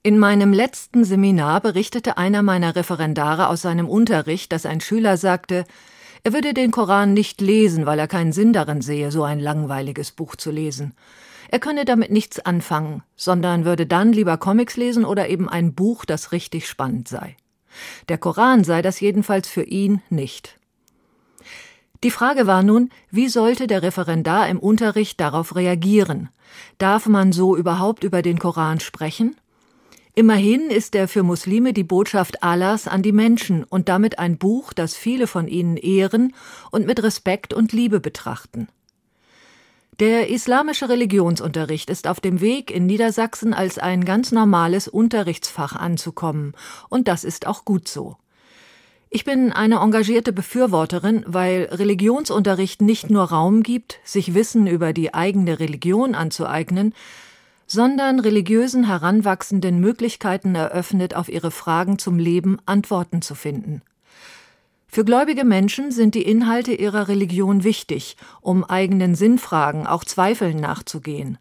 In meinem letzten Seminar berichtete einer meiner Referendare aus seinem Unterricht, dass ein Schüler sagte, er würde den Koran nicht lesen, weil er keinen Sinn darin sehe, so ein langweiliges Buch zu lesen. Er könne damit nichts anfangen, sondern würde dann lieber Comics lesen oder eben ein Buch, das richtig spannend sei. Der Koran sei das jedenfalls für ihn nicht. Die Frage war nun, wie sollte der Referendar im Unterricht darauf reagieren? Darf man so überhaupt über den Koran sprechen? Immerhin ist er für Muslime die Botschaft Allahs an die Menschen und damit ein Buch, das viele von ihnen ehren und mit Respekt und Liebe betrachten. Der islamische Religionsunterricht ist auf dem Weg, in Niedersachsen als ein ganz normales Unterrichtsfach anzukommen, und das ist auch gut so. Ich bin eine engagierte Befürworterin, weil Religionsunterricht nicht nur Raum gibt, sich Wissen über die eigene Religion anzueignen, sondern religiösen Heranwachsenden Möglichkeiten eröffnet, auf ihre Fragen zum Leben Antworten zu finden. Für gläubige Menschen sind die Inhalte ihrer Religion wichtig, um eigenen Sinnfragen, auch Zweifeln nachzugehen.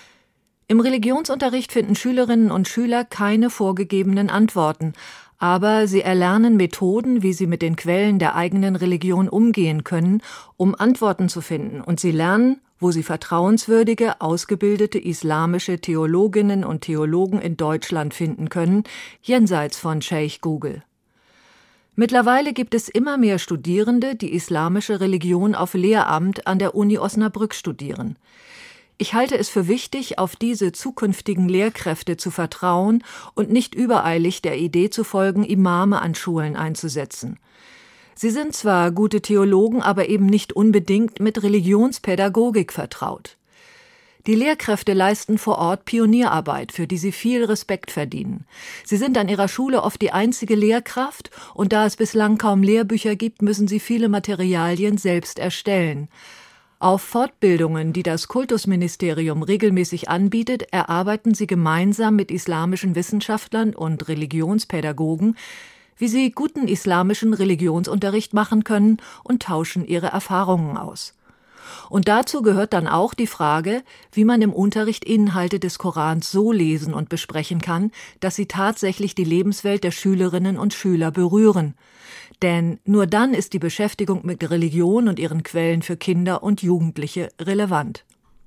Im Religionsunterricht finden Schülerinnen und Schüler keine vorgegebenen Antworten, aber sie erlernen Methoden, wie sie mit den Quellen der eigenen Religion umgehen können, um Antworten zu finden, und sie lernen, wo sie vertrauenswürdige, ausgebildete islamische Theologinnen und Theologen in Deutschland finden können, jenseits von Scheich Google. Mittlerweile gibt es immer mehr Studierende, die islamische Religion auf Lehramt an der Uni Osnabrück studieren. Ich halte es für wichtig, auf diese zukünftigen Lehrkräfte zu vertrauen und nicht übereilig der Idee zu folgen, Imame an Schulen einzusetzen. Sie sind zwar gute Theologen, aber eben nicht unbedingt mit Religionspädagogik vertraut. Die Lehrkräfte leisten vor Ort Pionierarbeit, für die sie viel Respekt verdienen. Sie sind an ihrer Schule oft die einzige Lehrkraft, und da es bislang kaum Lehrbücher gibt, müssen sie viele Materialien selbst erstellen. Auf Fortbildungen, die das Kultusministerium regelmäßig anbietet, erarbeiten sie gemeinsam mit islamischen Wissenschaftlern und Religionspädagogen, wie sie guten islamischen Religionsunterricht machen können, und tauschen ihre Erfahrungen aus. Und dazu gehört dann auch die Frage, wie man im Unterricht Inhalte des Korans so lesen und besprechen kann, dass sie tatsächlich die Lebenswelt der Schülerinnen und Schüler berühren. Denn nur dann ist die Beschäftigung mit Religion und ihren Quellen für Kinder und Jugendliche relevant.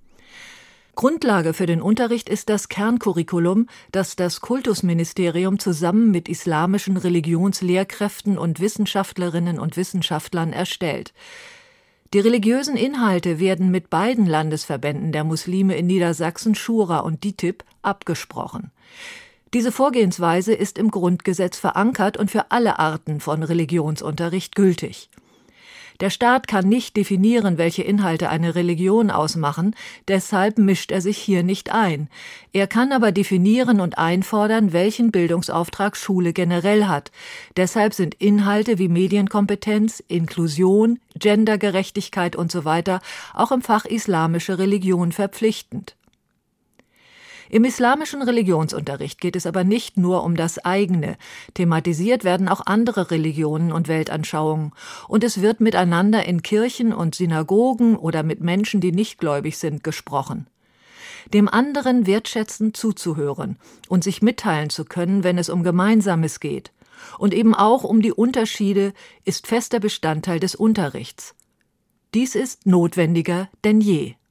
Grundlage für den Unterricht ist das Kerncurriculum, das das Kultusministerium zusammen mit islamischen Religionslehrkräften und Wissenschaftlerinnen und Wissenschaftlern erstellt. Die religiösen Inhalte werden mit beiden Landesverbänden der Muslime in Niedersachsen, Schura und DİTİB, abgesprochen. Diese Vorgehensweise ist im Grundgesetz verankert und für alle Arten von Religionsunterricht gültig. Der Staat kann nicht definieren, welche Inhalte eine Religion ausmachen, deshalb mischt er sich hier nicht ein. Er kann aber definieren und einfordern, welchen Bildungsauftrag Schule generell hat. Deshalb sind Inhalte wie Medienkompetenz, Inklusion, Gendergerechtigkeit usw. auch im Fach Islamische Religion verpflichtend. Im islamischen Religionsunterricht geht es aber nicht nur um das eigene. Thematisiert werden auch andere Religionen und Weltanschauungen. Und es wird miteinander in Kirchen und Synagogen oder mit Menschen, die nicht gläubig sind, gesprochen. Dem anderen wertschätzend zuzuhören und sich mitteilen zu können, wenn es um Gemeinsames geht. Und eben auch um die Unterschiede ist fester Bestandteil des Unterrichts. Dies ist notwendiger denn je.